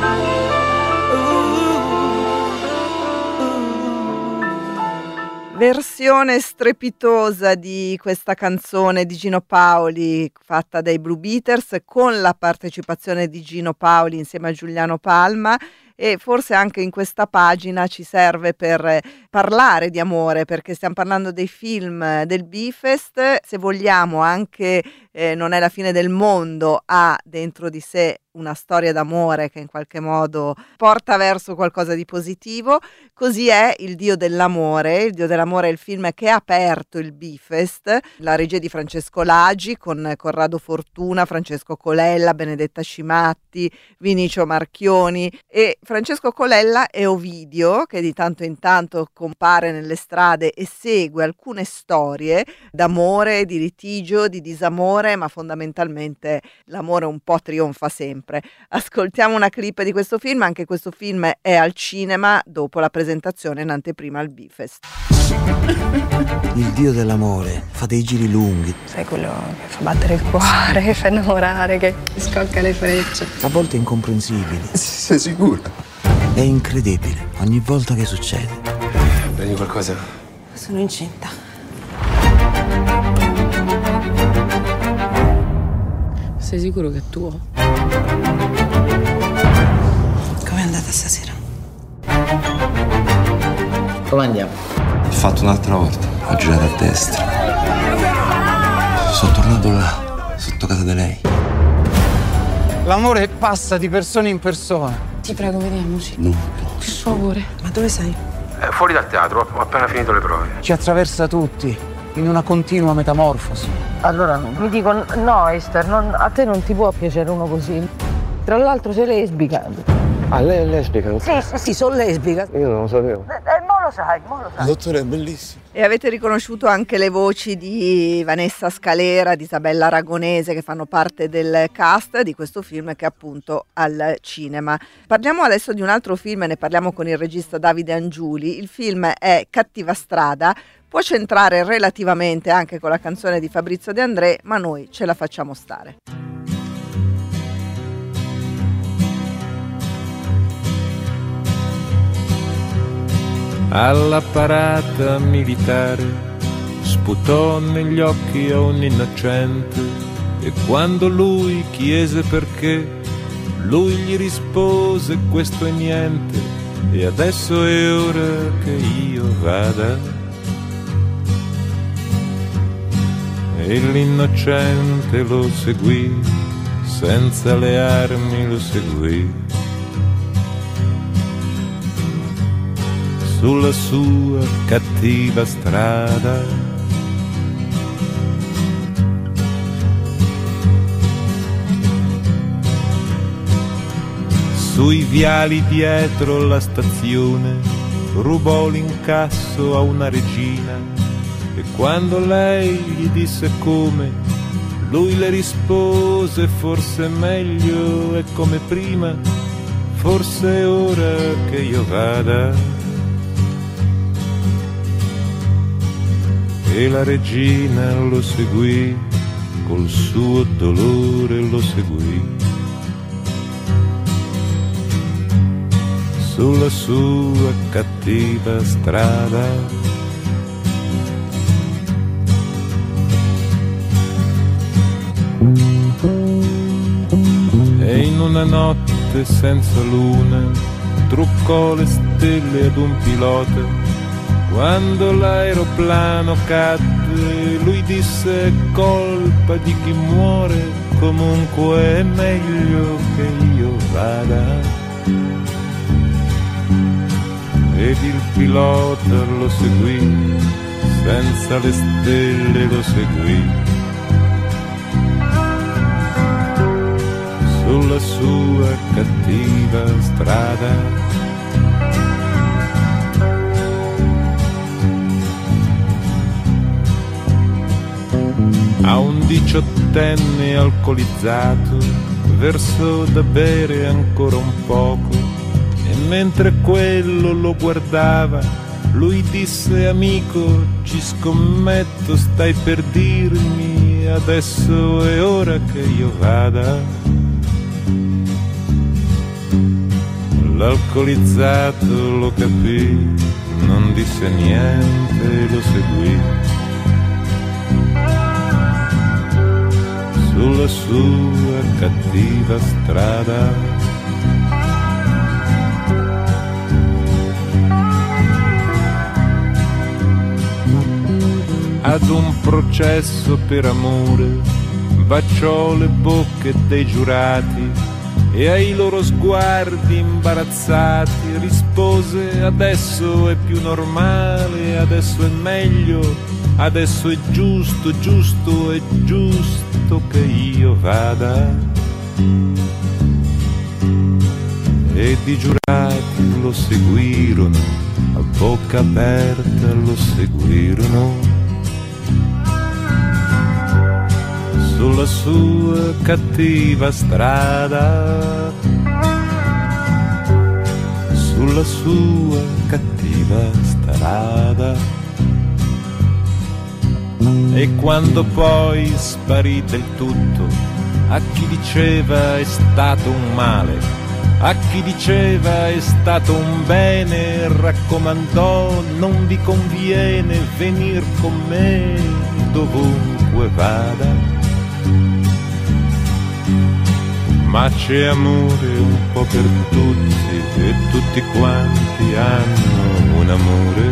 Versione strepitosa di questa canzone di Gino Paoli fatta dai Blue Beaters con la partecipazione di Gino Paoli insieme a Giuliano Palma, e forse anche in questa pagina ci serve per parlare di amore, perché stiamo parlando dei film del Bifest. Se vogliamo anche eh, Non è la fine del mondo ha dentro di sé una storia d'amore che in qualche modo porta verso qualcosa di positivo. Così è Il Dio dell'amore. Il Dio dell'amore è il film che ha aperto il Bifest, la regia di Francesco Lagi con Corrado Fortuna, Francesco Colella, Benedetta Scimatti, Vinicio Marchioni. E Francesco Colella è Ovidio, che di tanto in tanto compare nelle strade e segue alcune storie d'amore, di litigio, di disamore, ma fondamentalmente l'amore un po' trionfa sempre. Ascoltiamo una clip di questo film. Anche questo film è al cinema dopo la presentazione in anteprima al Bifest. Il Dio dell'amore fa dei giri lunghi. Sai, quello che fa battere il cuore, che fa innamorare, che scocca le frecce. A volte incomprensibili. Sei sicura? È incredibile ogni volta che succede. Prendi qualcosa? Sono incinta. Sei sicuro che è tuo? Com'è andata stasera? Come andiamo? Ho fatto un'altra volta, ho girato a destra. Sono tornato là, sotto casa di lei. L'amore passa di persona in persona. Ti prego, vediamoci. Non Per favore. Ma dove sei? Eh, fuori dal teatro, ho appena finito le prove. Ci attraversa tutti, in una continua metamorfosi. Allora mi dico, no Esther, non, a te non ti può piacere uno così. Tra l'altro sei lesbica. Ah, lei è lesbica? Sì, sì, sì, sono lesbica. Io non lo sapevo. Eh, eh, mo lo sai, mo lo sai. Il dottore è bellissimo. E avete riconosciuto anche le voci di Vanessa Scalera, di Isabella Aragonese, che fanno parte del cast di questo film che è appunto al cinema. Parliamo adesso di un altro film, ne parliamo con il regista Davide Angiuli. Il film è Cattiva strada, può centrare relativamente anche con la canzone di Fabrizio De André, ma noi ce la facciamo stare. Alla parata militare sputò negli occhi a un innocente, e quando lui chiese perché, lui gli rispose: questo è niente, e adesso è ora che io vada. E l'innocente lo seguì, senza le armi lo seguì. Sulla sua cattiva strada. Sui viali dietro la stazione rubò l'incasso a una regina, e quando lei gli disse come, lui le rispose: forse è meglio, è come prima, forse è ora che io vada. E la regina lo seguì, col suo dolore lo seguì, sulla sua cattiva strada. E in una notte senza luna truccò le stelle ad un pilota. Quando l'aeroplano cadde, lui disse: è colpa di chi muore, comunque è meglio che io vada. Ed il pilota lo seguì, senza le stelle lo seguì, sulla sua cattiva strada. A un diciottenne alcolizzato versò da bere ancora un poco, e mentre quello lo guardava lui disse: amico, ci scommetto, stai per dirmi adesso è ora che io vada. L'alcolizzato lo capì, non disse niente e lo seguì. Sulla sua cattiva strada. Ad un processo per amore baciò le bocche dei giurati e ai loro sguardi imbarazzati rispose: adesso è più normale, adesso è meglio, adesso è giusto, giusto, è giusto che io vada. Ed i giurati lo seguirono, a bocca aperta lo seguirono. Sulla sua cattiva strada, sulla sua cattiva strada. E quando poi sparì del tutto, a chi diceva è stato un male, a chi diceva è stato un bene, raccomandò: non vi conviene venir con me dovunque vada. Ma c'è amore un po' per tutti e tutti quanti hanno un amore.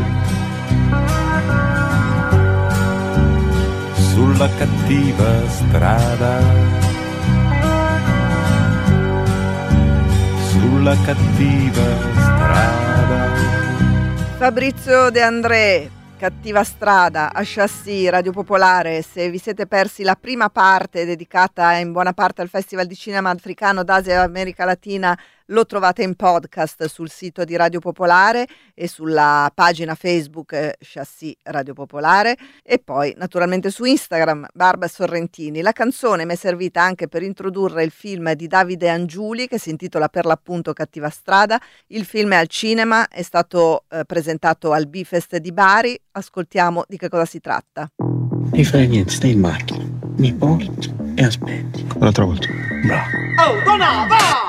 Sulla cattiva strada, sulla cattiva strada. Fabrizio De André, Cattiva strada, a Chassis, Radio Popolare. Se vi siete persi la prima parte dedicata in buona parte al Festival di Cinema Africano d'Asia e America Latina, lo trovate in podcast sul sito di Radio Popolare e sulla pagina Facebook eh, Chassis Radio Popolare, e poi naturalmente su Instagram Barba Sorrentini. La canzone mi è servita anche per introdurre il film di Davide Angiuli che si intitola per l'appunto Cattiva strada. Il film è al cinema, è stato eh, presentato al Bifest di Bari. Ascoltiamo di che cosa si tratta. Non fai niente, stai in macchina, mi porti e aspetti. Come l'altra volta. Bravo. Oh, donna, va!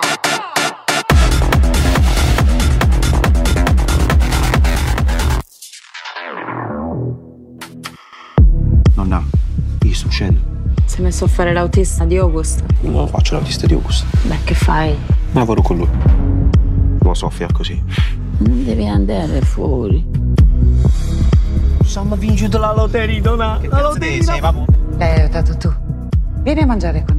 Nonna, che succede? Si è messo a fare l'autista di August. Non faccio l'autista di August. Beh, che fai? Lavoro con lui. Non lo so fare così. Non devi andare fuori. Siamo vinto la lotteria, donna. La lotteria. L'hai aiutato tu. Vieni a mangiare con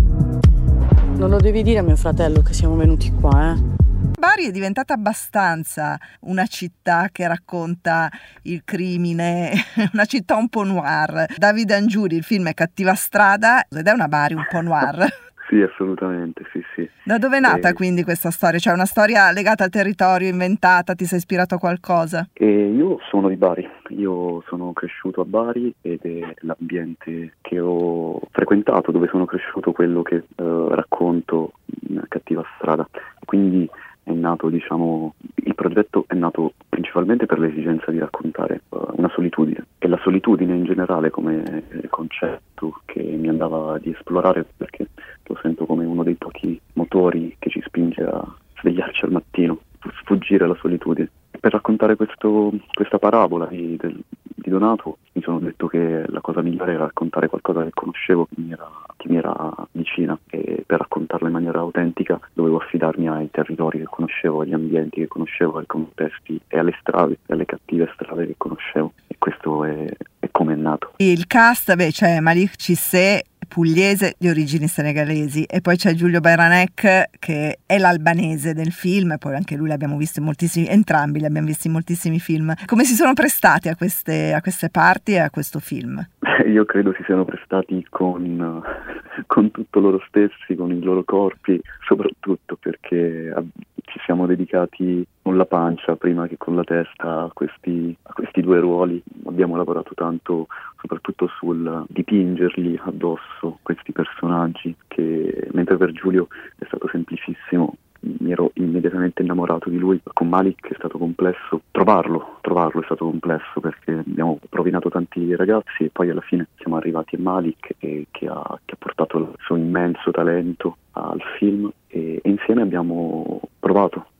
noi. Non lo devi dire a mio fratello che siamo venuti qua, eh? Bari è diventata abbastanza una città che racconta il crimine, una città un po' noir. Davide Angiuli, il film è Cattiva strada ed è una Bari un po' noir. Sì, assolutamente, sì, sì. Da dove è nata e... quindi questa storia? Cioè una storia legata al territorio, inventata, ti sei ispirato a qualcosa? E io sono di Bari, io sono cresciuto a Bari ed è l'ambiente che ho frequentato, dove sono cresciuto, quello che eh, racconto in Cattiva strada. Quindi è nato, diciamo, il progetto è nato principalmente per l'esigenza di raccontare uh, una solitudine, e la solitudine in generale come concetto che mi andava di esplorare, perché lo sento come uno dei pochi motori che ci spinge a svegliarci al mattino, sfuggire alla solitudine. Per raccontare questo, questa parabola di, del, di Donato mi sono detto che la cosa migliore era raccontare qualcosa che conoscevo, che mi era, che mi era vicina, e per raccontarla in maniera autentica dovevo affidarmi ai territori che conoscevo, agli ambienti che conoscevo, ai contesti e alle strade, alle cattive strade che conoscevo, e questo è, è come è nato. Il cast, beh, c'è Malik Cissé, pugliese di origini senegalesi, e poi c'è Giulio Baranek che è l'albanese del film, poi anche lui l'abbiamo visto in moltissimi, entrambi li abbiamo visti in moltissimi film. Come si sono prestati a queste, a queste parti e a questo film? Io credo si siano prestati con, con tutto loro stessi, con i loro corpi, soprattutto perché ci siamo dedicati con la pancia prima che con la testa a questi, a questi due ruoli. Abbiamo lavorato tanto soprattutto sul dipingerli addosso, questi personaggi, che mentre per Giulio è stato semplicissimo, mi ero immediatamente innamorato di lui. Con Malik è stato complesso trovarlo, trovarlo è stato complesso perché abbiamo rovinato tanti ragazzi e poi alla fine siamo arrivati a Malik, e, che, ha, che ha portato il suo immenso talento al film, e, e insieme abbiamo provato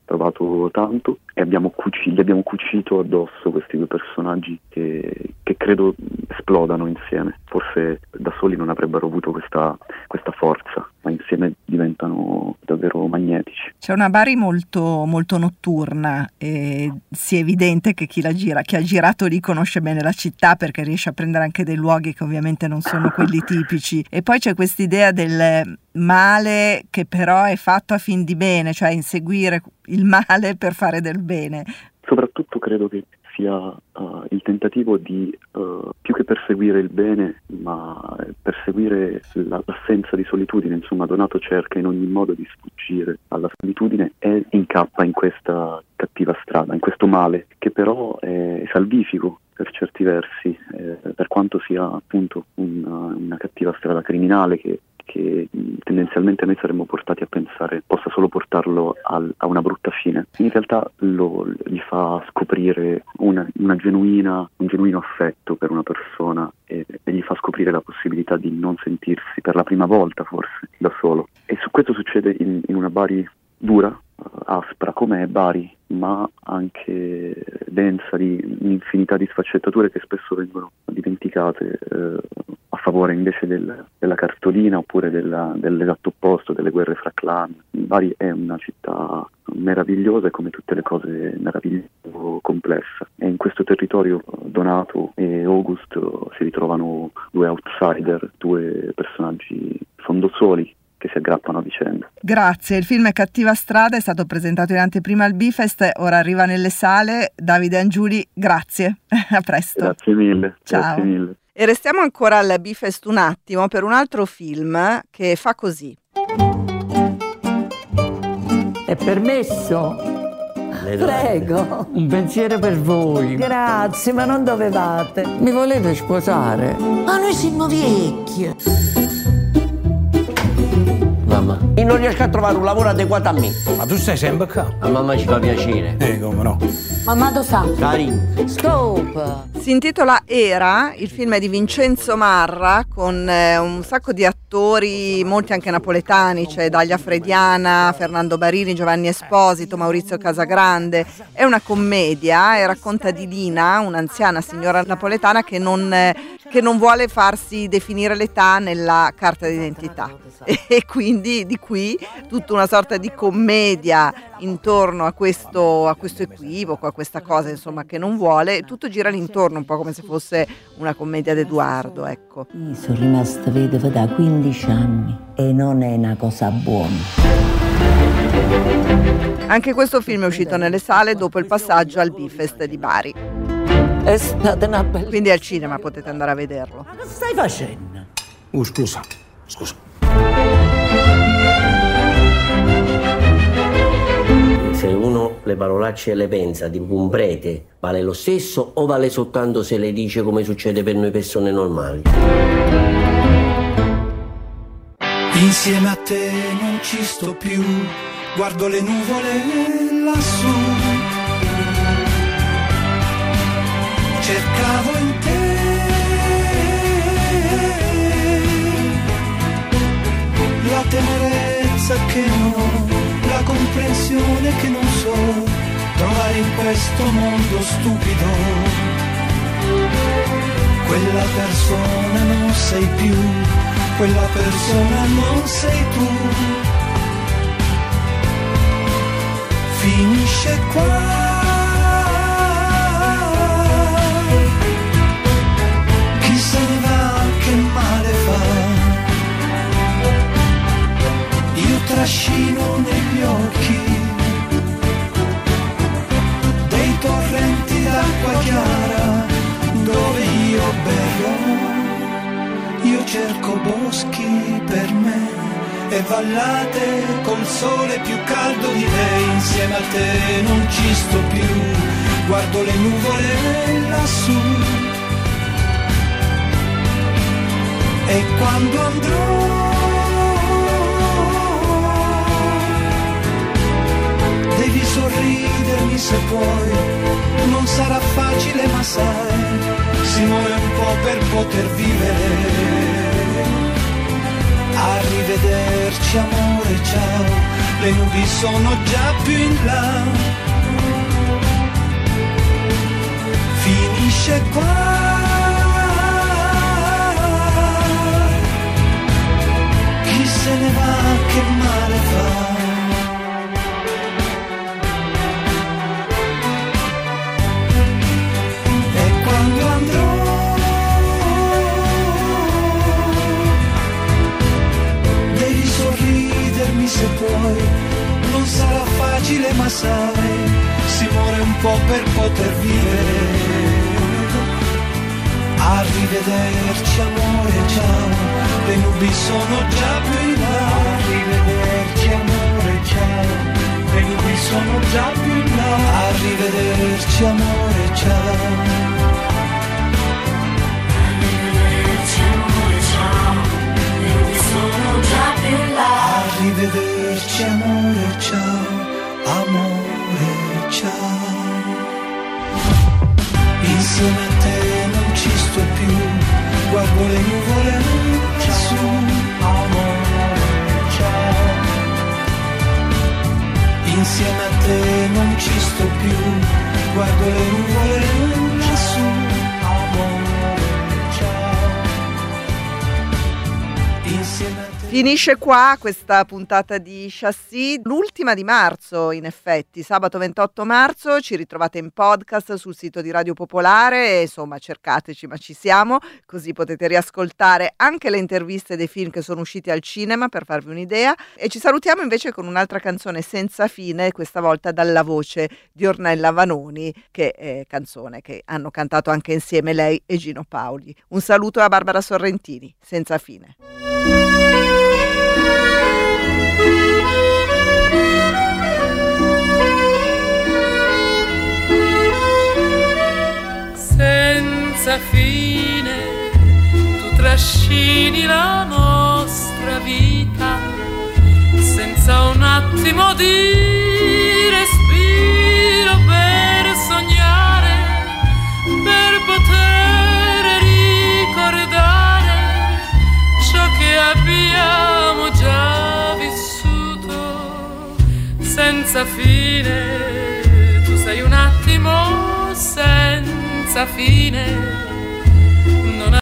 provato tanto e abbiamo cuci- gli abbiamo cucito addosso questi due personaggi che, che credo esplodano insieme. Forse da soli non avrebbero avuto questa, questa forza, ma insieme diventano davvero magnetici. C'è una Bari molto, molto notturna e si è evidente che chi la gira, chi ha girato lì conosce bene la città, perché riesce a prendere anche dei luoghi che ovviamente non sono quelli tipici. E poi c'è quest'idea del male che però è fatto a fin di bene, cioè inseguire il male per fare del bene. Soprattutto credo che sia uh, il tentativo di uh, più che perseguire il bene, ma perseguire la, l'assenza di solitudine. Insomma, Donato cerca in ogni modo di sfuggire alla solitudine e incappa in questa cattiva strada, in questo male che però è salvifico per certi versi, eh, per quanto sia appunto una, una cattiva strada criminale che che tendenzialmente noi saremmo portati a pensare possa solo portarlo al, a una brutta fine. In realtà lo, gli fa scoprire una, una genuina, un genuino affetto per una persona e, e gli fa scoprire la possibilità di non sentirsi per la prima volta forse da solo. E su questo succede in, in una Bari dura, aspra come è Bari, ma anche densa di un'infinità di sfaccettature che spesso vengono dimenticate eh, a favore invece del, della cartolina oppure della, dell'esatto opposto, delle guerre fra clan. Bari è una città meravigliosa e come tutte le cose meravigliose complessa, e in questo territorio Donato e August si ritrovano due outsider, due personaggi fondozzoli che si aggrappano a vicenda. Grazie, il film è Cattiva strada, è stato presentato in anteprima al Bifest, ora arriva nelle sale. Davide Angiuli, grazie, a presto. Grazie mille. Ciao. Grazie mille. E restiamo ancora al Bifest un attimo per un altro film che fa così. È permesso? Prego. Un pensiero per voi. Grazie, ma non dovevate. Mi volete sposare? Ma noi siamo vecchi. Mamma, io non riesco a trovare un lavoro adeguato a me. Ma tu stai sempre qua? A mamma ci fa piacere. Eh, come no? Mamma lo sa. Karin. Stop. Si intitola Era, il film è di Vincenzo Marra con eh, un sacco di attori, molti anche napoletani, c'è Dalia Frediana, Fernando Barini, Giovanni Esposito, Maurizio Casagrande. È una commedia e racconta di Lina, un'anziana signora napoletana che non, eh, che non vuole farsi definire l'età nella carta d'identità. E quindi di qui tutta una sorta di commedia intorno a questo, a questo equivoco, a questa cosa insomma che non vuole. Tutto gira l'intorno, un po' come se fosse una commedia d'Edoardo, ecco. Io sono rimasta vedova da quindici anni e non è una cosa buona. Anche questo film è uscito nelle sale dopo il passaggio al Bifest di Bari. È stata una bella... Quindi al cinema potete andare a vederlo. Ma cosa stai facendo? Oh, scusa, scusa. Se uno le parolacce le pensa di un prete, vale lo stesso o vale soltanto se le dice come succede per noi persone normali? Insieme a te non ci sto più, guardo le nuvole lassù. Cercavo in te la tenerezza che non ho, la comprensione che non so trovare in questo mondo stupido. Quella persona non sei più, quella persona non sei tu. Finisce qua. Chi se ne va, che male fa. Io trascino negli occhi dei torrenti d'acqua chiara dove io berrò. Io cerco boschi per me e vallate col sole più caldo di te. Insieme a te non ci sto più, guardo le nuvole lassù. E quando andrò devi sorridermi se puoi, non sarà facile ma sai, si muore un po' per poter vivere. Arrivederci amore, ciao, le nubi sono già più in là. Finisce qua. Chi se ne va che male fa. E quando andrò devi sorridermi se puoi, non sarà facile ma sai, si muore un po' per poter vivere. Arrivederci amore, ciao, le nubi sono già più in là. Arrivederci amore, ciao, le nubi sono già più in là. Arrivederci amore, ciao. Arrivederci amore, ciao, le nubi sono già più in là. Arrivederci amore, ciao, amore, ciao. Insieme a te non ci sto più, guardo le nuvole lassù, amore, ciao. Insieme a te non ci sto più, guardo le nuvole lassù, amore, ciao. Insieme a te. Finisce qua questa puntata di Chassis, l'ultima di marzo in effetti, sabato ventotto marzo, ci ritrovate in podcast sul sito di Radio Popolare, insomma cercateci ma ci siamo, così potete riascoltare anche le interviste dei film che sono usciti al cinema per farvi un'idea, e ci salutiamo invece con un'altra canzone senza fine, questa volta dalla voce di Ornella Vanoni, che è canzone che hanno cantato anche insieme lei e Gino Paoli. Un saluto a Barbara Sorrentini, Senza fine. Senza fine tu trascini la nostra vita, senza un attimo di respiro per sognare, per poter ricordare ciò che abbiamo già vissuto. Senza fine tu sei un attimo senza fine,